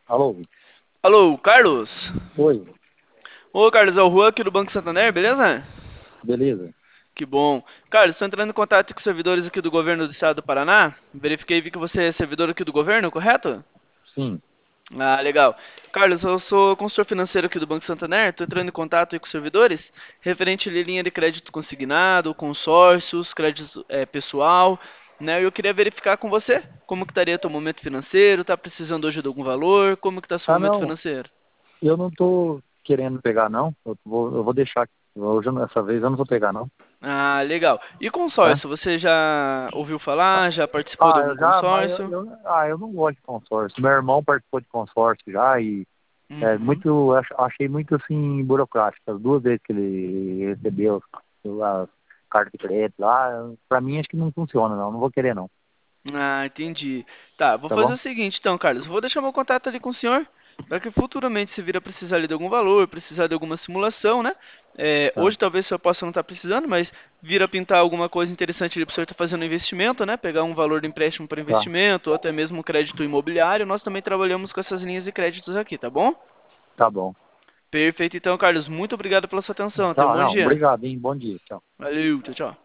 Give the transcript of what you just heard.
Alô? Alô, Carlos? Oi, Ô, Carlos, é o Juan aqui do Banco Santander, beleza? beleza? Que bom. Carlos, estou entrando em contato com os servidores aqui do governo do estado do Paraná. Verifiquei e vi que você é servidor aqui do governo, correto? Sim. Ah, legal. Carlos, eu sou consultor financeiro aqui do Banco Santander. Estou entrando em contato aí com os servidores referente à linha de crédito consignado, consórcios, crédito pessoal, né? Eu queria verificar com você como que estaria teu momento financeiro, tá precisando hoje de algum valor, como que está seu Ah, momento não, financeiro? eu não tô querendo pegar, não. Eu vou deixar aqui. Hoje, dessa vez, eu não vou pegar, não. Ah, legal. E Tá? consórcio, você já ouviu falar? Já participou de algum Eu já, mas consórcio? eu não gosto de consórcio. Meu irmão participou de consórcio já e Uhum. achei muito, assim, burocrático. As duas vezes que ele recebeu as cartas de crédito lá, pra mim acho que não funciona, não. Não vou querer, não. Ah, entendi. Tá, vou Tá fazer bom? o seguinte então, Carlos. Vou deixar meu contato ali com o senhor, para que futuramente se vir a precisar ali de algum valor, precisar de alguma simulação, né? Tá, Hoje talvez o senhor possa não estar precisando, mas vir a pintar alguma coisa interessante ali para o senhor estar fazendo um investimento, né? Pegar um valor de empréstimo para tá, investimento, ou até mesmo um crédito imobiliário. Nós também trabalhamos com essas linhas de créditos aqui, tá bom? tá bom. Perfeito, então, Carlos. Muito obrigado pela sua atenção. Tenha um Tá, bom não, dia. obrigado, hein? Bom dia. Tchau. Valeu, tchau, tchau.